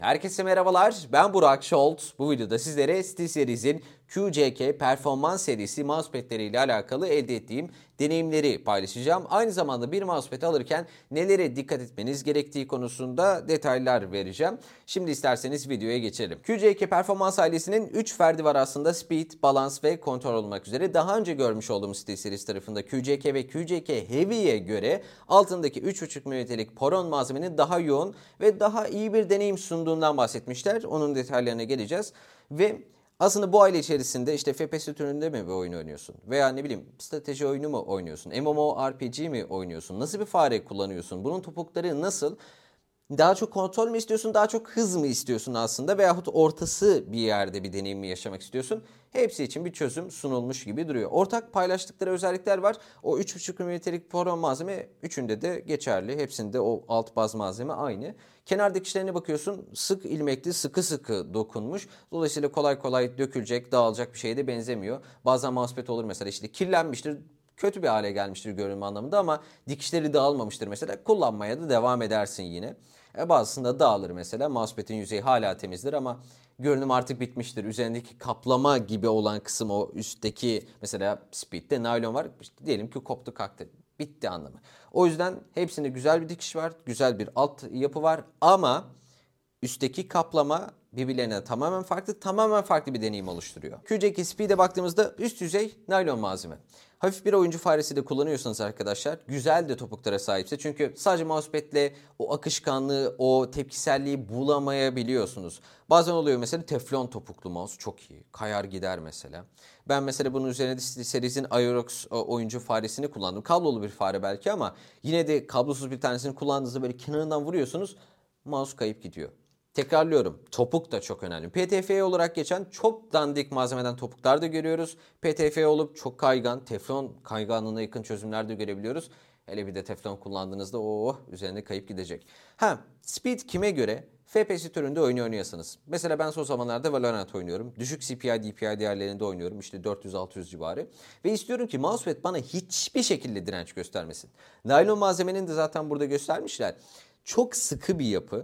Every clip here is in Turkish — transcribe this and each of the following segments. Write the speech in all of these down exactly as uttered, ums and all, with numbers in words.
Herkese merhabalar, ben Burak Şolt. Bu videoda sizlere SteelSeries'in Q C K performans serisi mousepad'leri ile alakalı elde ettiğim deneyimleri paylaşacağım. Aynı zamanda bir mousepad alırken nelere dikkat etmeniz gerektiği konusunda detaylar vereceğim. Şimdi isterseniz videoya geçelim. Q C K performans ailesinin üç ferdi var aslında: Speed, Balance ve Kontrol olmak üzere. Daha önce görmüş olduğumuz SteelSeries tarafında Q C K ve Q C K Heavy'ye göre altındaki üç buçuk milimetrelik poron malzemenin daha yoğun ve daha iyi bir deneyim sunduğundan bahsetmişler. Onun detaylarına geleceğiz. Ve aslında bu aile içerisinde işte F P S türünde mi bir oyun oynuyorsun? Veya ne bileyim strateji oyunu mu oynuyorsun? M M O R P G mi oynuyorsun? Nasıl bir fare kullanıyorsun? Bunun topukları nasıl? Daha çok kontrol mü istiyorsun, daha çok hız mı istiyorsun aslında, veyahut ortası bir yerde bir deneyim mi yaşamak istiyorsun? Hepsi için bir çözüm sunulmuş gibi duruyor. Ortak paylaştıkları özellikler var. O üç buçuk milimetrelik poron malzeme üçünde de geçerli. Hepsinde o alt baz malzeme aynı. Kenar dikişlerine bakıyorsun, sık ilmekli, sıkı sıkı dokunmuş. Dolayısıyla kolay kolay dökülecek, dağılacak bir şeye de benzemiyor. Bazen mousepad olur mesela, işte kirlenmiştir, kötü bir hale gelmiştir görünüm anlamında ama dikişleri dağılmamıştır mesela. Kullanmaya da devam edersin yine. E bazısında dağılır mesela. Mousepad'in yüzeyi hala temizdir ama görünüm artık bitmiştir. Üzerindeki kaplama gibi olan kısım, o üstteki mesela Speed'de naylon var. İşte diyelim ki koptu kalktı. Bitti anlamı. O yüzden hepsinde güzel bir dikiş var. Güzel bir alt yapı var ama üstteki kaplama birbirlerine tamamen farklı, tamamen farklı bir deneyim oluşturuyor. Q C K Speed'e baktığımızda üst yüzey naylon malzeme. Hafif bir oyuncu faresi de kullanıyorsanız arkadaşlar, güzel de topuklara sahipse, çünkü sadece mousepad'le o akışkanlığı, o tepkiselliği bulamayabiliyorsunuz. Bazen oluyor mesela, teflon topuklu mouse çok iyi. Kayar gider mesela. Ben mesela bunun üzerine de SteelSeries'in Aerox oyuncu faresini kullandım. Kablolu bir fare belki ama yine de kablosuz bir tanesini kullandığınızda böyle kenarından vuruyorsunuz, mouse kayıp gidiyor. Tekrarlıyorum, topuk da çok önemli. P T F E olarak geçen çok dandik malzemeden topuklar da görüyoruz. P T F E olup çok kaygan, teflon kayganlığına yakın çözümler de görebiliyoruz. Hele bir de teflon kullandığınızda oh, üzerinde kayıp gidecek. Ha, Speed kime göre? F P S türünde oyun oynuyorsanız. Mesela ben son zamanlarda Valorant oynuyorum. Düşük C P I, D P I değerlerinde oynuyorum. İşte dört yüz altı yüz civarı. Ve istiyorum ki mousepad bana hiçbir şekilde direnç göstermesin. Naylon malzemenin de zaten burada göstermişler. Çok sıkı bir yapı.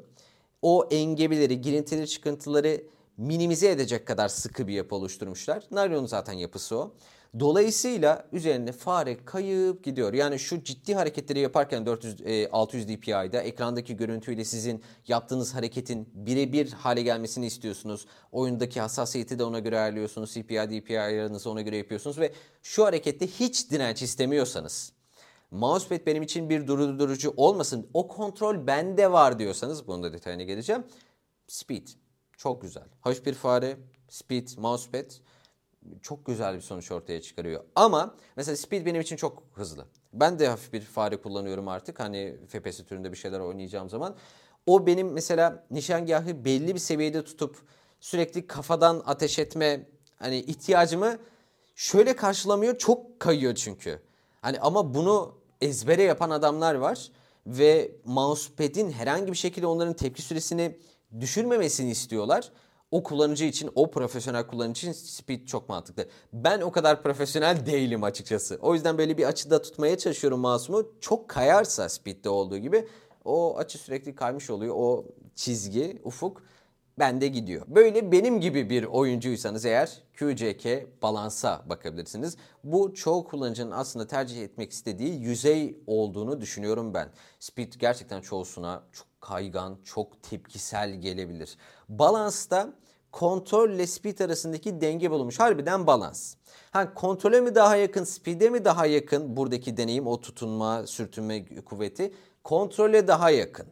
O engebeleri, girintileri, çıkıntıları minimize edecek kadar sıkı bir yapı oluşturmuşlar. Naylonun zaten yapısı o. Dolayısıyla üzerinde fare kayıp gidiyor. Yani şu ciddi hareketleri yaparken dört yüz altı yüz D P I'da ekrandaki görüntüyle sizin yaptığınız hareketin birebir hale gelmesini istiyorsunuz. Oyundaki hassasiyeti de ona göre ayarlıyorsunuz. C P I, D P I ayarınızı ona göre yapıyorsunuz ve şu harekette hiç direnç istemiyorsanız, mousepad benim için bir durdurucu olmasın, o kontrol bende var diyorsanız, bunun da detayına geleceğim. Speed çok güzel. Hafif bir fare, Speed, mousepad çok güzel bir sonuç ortaya çıkarıyor. Ama mesela Speed benim için çok hızlı. Ben de hafif bir fare kullanıyorum artık. Hani F P S türünde bir şeyler oynayacağım zaman. O benim mesela nişangahı belli bir seviyede tutup sürekli kafadan ateş etme hani ihtiyacımı şöyle karşılamıyor. Çok kayıyor çünkü. Hani ama bunu ezbere yapan adamlar var ve mousepad'in herhangi bir şekilde onların tepki süresini düşürmemesini istiyorlar. O kullanıcı için, o profesyonel kullanıcı için Speed çok mantıklı. Ben o kadar profesyonel değilim açıkçası. O yüzden böyle bir açıda tutmaya çalışıyorum mouse'umu. Çok kayarsa Speed'de olduğu gibi o açı sürekli kaymış oluyor. O çizgi, ufuk bende gidiyor. Böyle benim gibi bir oyuncuysanız eğer Q C K Balance'a bakabilirsiniz. Bu çoğu kullanıcının aslında tercih etmek istediği yüzey olduğunu düşünüyorum ben. Speed gerçekten çoğusuna çok kaygan, çok tepkisel gelebilir. Balance'da kontrol ile speed arasındaki denge bulunmuş. Harbiden balans. Ha, kontrole mi daha yakın, speed'e mi daha yakın buradaki deneyim, o tutunma, sürtünme kuvveti? Kontrole daha yakın.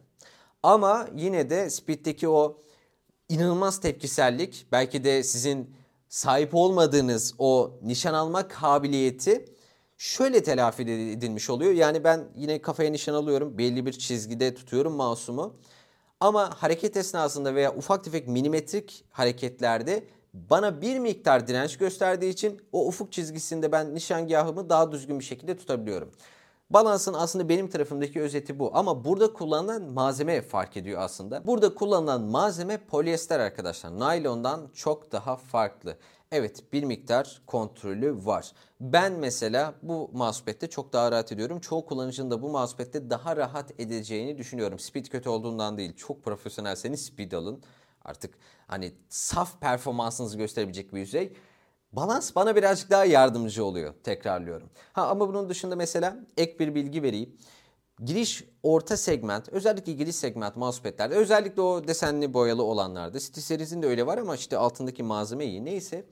Ama yine de speed'deki o İnanılmaz tepkisellik, belki de sizin sahip olmadığınız o nişan alma kabiliyeti şöyle telafi edilmiş oluyor. Yani ben yine kafaya nişan alıyorum, belli bir çizgide tutuyorum mouse'umu. Ama hareket esnasında veya ufak tefek milimetrik hareketlerde bana bir miktar direnç gösterdiği için o ufuk çizgisinde ben nişangahımı daha düzgün bir şekilde tutabiliyorum. Balansın aslında benim tarafımdaki özeti bu. Ama burada kullanılan malzeme fark ediyor aslında. Burada kullanılan malzeme polyester arkadaşlar. Naylondan çok daha farklı. Evet, bir miktar kontrolü var. Ben mesela bu mousepad'de çok daha rahat ediyorum. Çoğu kullanıcının da bu mousepad'de daha rahat edeceğini düşünüyorum. Speed kötü olduğundan değil. Çok profesyonelseniz speed alın. Artık hani saf performansınızı gösterebilecek bir yüzey. Balans bana birazcık daha yardımcı oluyor. Tekrarlıyorum. Ha ama bunun dışında mesela ek bir bilgi vereyim. Giriş orta segment, özellikle giriş segment mousepad'lerde, özellikle o desenli boyalı olanlarda, SteelSeries'in de öyle var ama işte altındaki malzeme iyi. Neyse,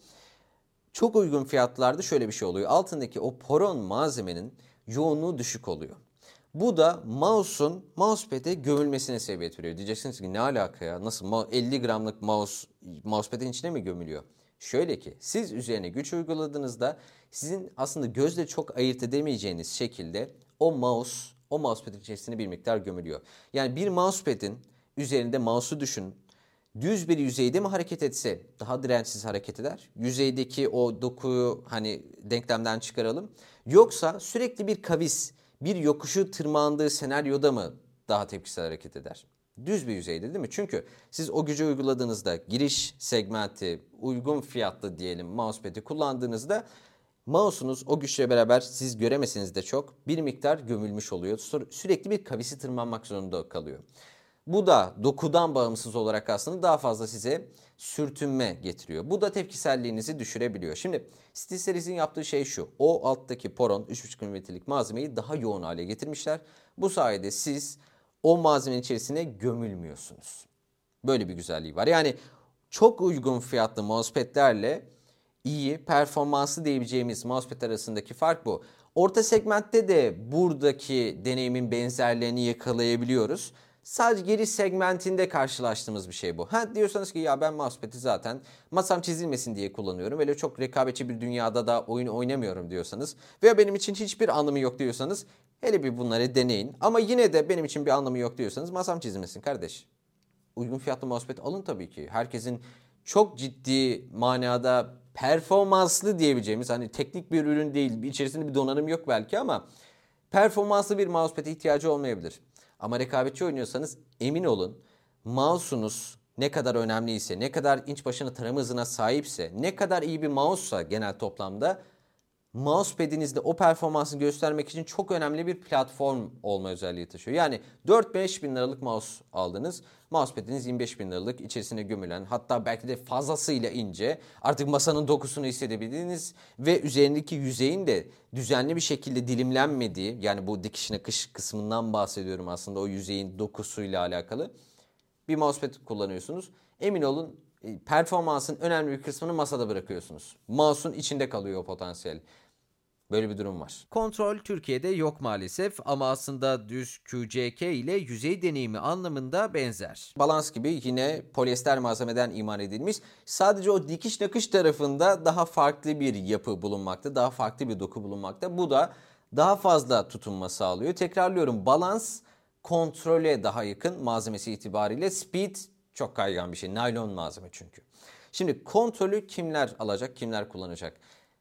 çok uygun fiyatlarda şöyle bir şey oluyor. Altındaki o poron malzemenin yoğunluğu düşük oluyor. Bu da mouse'un mousepad'e gömülmesine sebebiyet veriyor. Diyeceksiniz ki ne alaka ya? Nasıl elli gramlık mouse mousepad'in içine mi gömülüyor? Şöyle ki siz üzerine güç uyguladığınızda sizin aslında gözle çok ayırt edemeyeceğiniz şekilde o mouse o mousepad'in içerisine bir miktar gömülüyor. Yani bir mousepad'in üzerinde mouse'u düşün. Düz bir yüzeyde mi hareket etse daha dirençsiz hareket eder. Yüzeydeki o dokuyu hani denklemden çıkaralım. Yoksa sürekli bir kavis, bir yokuşu tırmandığı senaryoda mı daha tepkisel hareket eder? Düz bir yüzeyde değil mi? Çünkü siz o gücü uyguladığınızda giriş segmenti uygun fiyatlı diyelim mousepad'i kullandığınızda mouse'unuz o güçle beraber siz göremeseniz de çok bir miktar gömülmüş oluyor. Sürekli bir kavisi tırmanmak zorunda kalıyor. Bu da dokudan bağımsız olarak aslında daha fazla size sürtünme getiriyor. Bu da tepkiselliğinizi düşürebiliyor. Şimdi SteelSeries'in yaptığı şey şu. O alttaki poron üç buçuk milimetrelik malzemeyi daha yoğun hale getirmişler. Bu sayede siz o malzemenin içerisine gömülmüyorsunuz. Böyle bir güzelliği var. Yani çok uygun fiyatlı mousepad'lerle iyi, performanslı diyebileceğimiz mousepad arasındaki fark bu. Orta segmentte de buradaki deneyimin benzerlerini yakalayabiliyoruz. Sadece giriş segmentinde karşılaştığımız bir şey bu. Ha diyorsanız ki ya ben mousepad'i zaten masam çizilmesin diye kullanıyorum. Öyle çok rekabetçi bir dünyada da oyun oynamıyorum diyorsanız veya benim için hiçbir anlamı yok diyorsanız hele bir bunları deneyin. Ama yine de benim için bir anlamı yok diyorsanız masam çizilmesin kardeş. Uygun fiyatlı mousepad alın tabii ki. Herkesin çok ciddi manada performanslı diyebileceğimiz hani teknik bir ürün değil, içerisinde bir donanım yok belki ama performanslı bir mousepad'e ihtiyacı olmayabilir. Ama rekabetçi oynuyorsanız emin olun mouse'unuz ne kadar önemliyse, ne kadar inç başına tarama hızına sahipse, ne kadar iyi bir mouse'sa genel toplamda mousepad'inizde o performansı göstermek için çok önemli bir platform olma özelliği taşıyor. Yani dört beş bin liralık mouse aldınız. Mousepad'iniz yirmi beş bin liralık içerisine gömülen hatta belki de fazlasıyla ince artık masanın dokusunu hissedebildiğiniz ve üzerindeki yüzeyin de düzenli bir şekilde dilimlenmediği yani bu dikiş nakış kısmından bahsediyorum aslında o yüzeyin dokusuyla alakalı bir mousepad kullanıyorsunuz. Emin olun performansın önemli bir kısmını masada bırakıyorsunuz. Mouse'un içinde kalıyor o potansiyel. Böyle bir durum var. Kontrol Türkiye'de yok maalesef ama aslında düz Q C K ile yüzey deneyimi anlamında benzer. Balans gibi yine polyester malzemeden imal edilmiş. Sadece o dikiş nakış tarafında daha farklı bir yapı bulunmakta. Daha farklı bir doku bulunmakta. Bu da daha fazla tutunma sağlıyor. Tekrarlıyorum balans kontrole daha yakın malzemesi itibariyle. Speed çok kaygan bir şey. Naylon malzeme çünkü. Şimdi kontrolü kimler alacak, kimler kullanacak?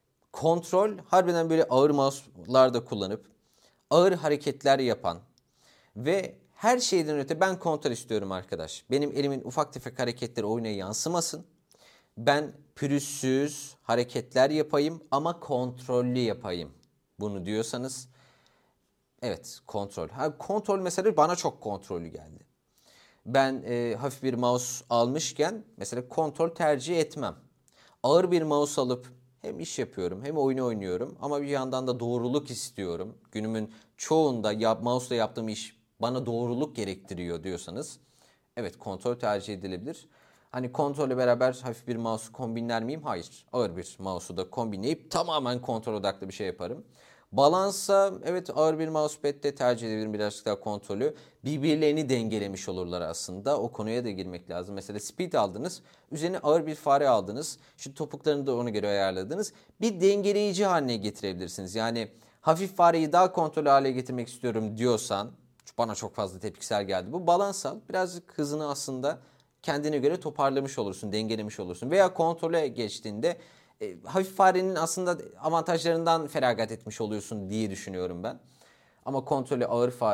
Kontrol harbiden böyle ağır mouse'lar da kullanıp ağır hareketler yapan ve her şeyden öte ben kontrol istiyorum arkadaş. Benim elimin ufak tefek hareketleri oyuna yansımasın. Ben pürüzsüz hareketler yapayım ama kontrollü yapayım. Bunu diyorsanız evet kontrol. Ha, kontrol mesela bana çok kontrollü geldi. Ben e, hafif bir mouse almışken mesela kontrol tercih etmem. Ağır bir mouse alıp hem iş yapıyorum hem oyunu oynuyorum ama bir yandan da doğruluk istiyorum. Günümün çoğunda ya, mouse'la yaptığım iş bana doğruluk gerektiriyor diyorsanız evet kontrol tercih edilebilir. Hani kontrolle beraber hafif bir mouse kombinler miyim? Hayır. Ağır bir mouse'u da kombinleyip tamamen kontrol odaklı bir şey yaparım. Balansa evet ağır bir mousepad de tercih edebilirim birazcık daha kontrolü. Birbirlerini dengelemiş olurlar aslında. O konuya da girmek lazım. Mesela speed aldınız. Üzerine ağır bir fare aldınız. Şu topuklarını da ona göre ayarladınız. Bir dengeleyici haline getirebilirsiniz. Yani hafif fareyi daha kontrollü hale getirmek istiyorum diyorsan bana çok fazla tepkisel geldi. Bu balans al. Birazcık hızını aslında kendine göre toparlamış olursun, dengelemiş olursun. Veya kontrole geçtiğinde e, hafif farenin aslında avantajlarından feragat etmiş oluyorsun diye düşünüyorum ben. Ama kontrolü ağır fare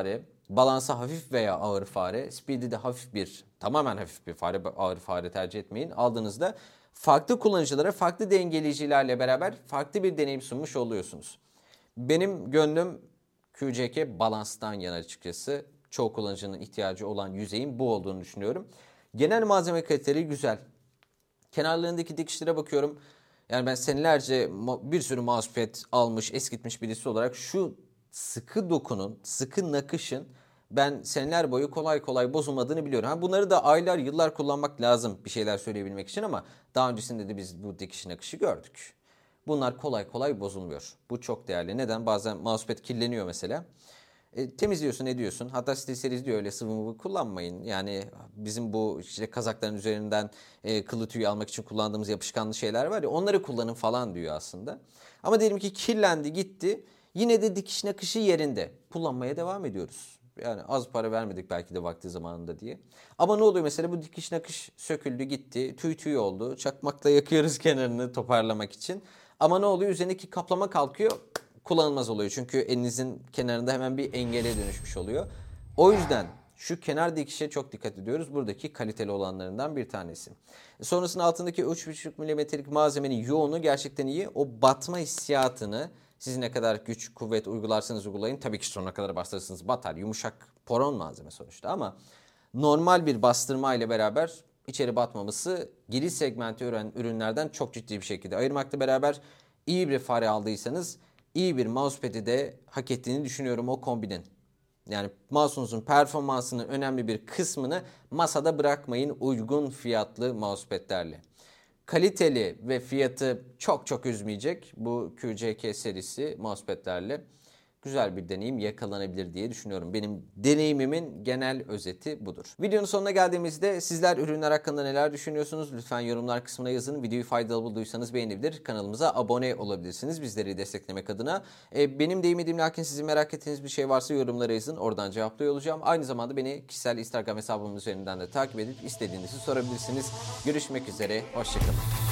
Balansa hafif veya ağır fare, Speed'i de hafif bir, tamamen hafif bir fare, ağır fare tercih etmeyin. Aldığınızda farklı kullanıcılara farklı dengeleyicilerle beraber farklı bir deneyim sunmuş oluyorsunuz. Benim gönlüm Q C K balanstan yana açıkçası. Çoğu kullanıcının ihtiyacı olan yüzeyin bu olduğunu düşünüyorum. Genel malzeme kaliteleri güzel. Kenarlarındaki dikişlere bakıyorum. Yani ben senelerce bir sürü mousepad almış, eskitmiş birisi olarak şu sıkı dokunun, sıkı nakışın ben seneler boyu kolay kolay bozulmadığını biliyorum. Ha, bunları da aylar, yıllar kullanmak lazım bir şeyler söyleyebilmek için ama daha öncesinde de biz bu dikiş nakışı gördük. Bunlar kolay kolay bozulmuyor. Bu çok değerli. Neden? Bazen mousepad kirleniyor mesela. E, temizliyorsun, ediyorsun. Hatta SteelSeries diyor öyle sıvı mıvı kullanmayın. Yani bizim bu işte kazakların üzerinden e, kılı tüyü almak için kullandığımız yapışkanlı şeyler var ya, onları kullanın falan diyor aslında. Ama diyelim ki kirlendi, gitti. Yine de dikiş nakışı yerinde. Kullanmaya devam ediyoruz. Yani az para vermedik belki de vakti zamanında diye. Ama ne oluyor mesela, bu dikiş nakış söküldü gitti. Tüy tüy oldu. Çakmakla yakıyoruz kenarını toparlamak için. Ama ne oluyor? Üzerindeki kaplama kalkıyor. Kullanılmaz oluyor. Çünkü elinizin kenarında hemen bir engele dönüşmüş oluyor. O yüzden şu kenar dikişe çok dikkat ediyoruz. Buradaki kaliteli olanlarından bir tanesi. Sonrasında altındaki üç buçuk milimetrelik malzemenin yoğunluğu gerçekten iyi. O batma hissiyatını siz ne kadar güç, kuvvet uygularsanız uygulayın. Tabii ki sonuna kadar bastırırsınız batar. Yumuşak poron malzeme sonuçta ama normal bir bastırma ile beraber içeri batmaması giriş segmenti ürünlerden çok ciddi bir şekilde ayırmakla beraber iyi bir fare aldıysanız iyi bir mousepad'i de hak ettiğini düşünüyorum o kombinin. Yani mouse'unuzun performansının önemli bir kısmını masada bırakmayın uygun fiyatlı mousepad'lerle. Kaliteli ve fiyatı çok çok üzmeyecek bu Q C K serisi mousepad'lerle güzel bir deneyim yakalanabilir diye düşünüyorum. Benim deneyimimin genel özeti budur. Videonun sonuna geldiğimizde sizler ürünler hakkında neler düşünüyorsunuz? Lütfen yorumlar kısmına yazın. Videoyu faydalı bulduysanız beğenebilir. Kanalımıza abone olabilirsiniz bizleri desteklemek adına. E, benim değmediğim lakin sizin merak ettiğiniz bir şey varsa yorumlara yazın. Oradan cevaplıyor olacağım. Aynı zamanda beni kişisel Instagram hesabım üzerinden de takip edip istediğinizi sorabilirsiniz. Görüşmek üzere. Hoşçakalın.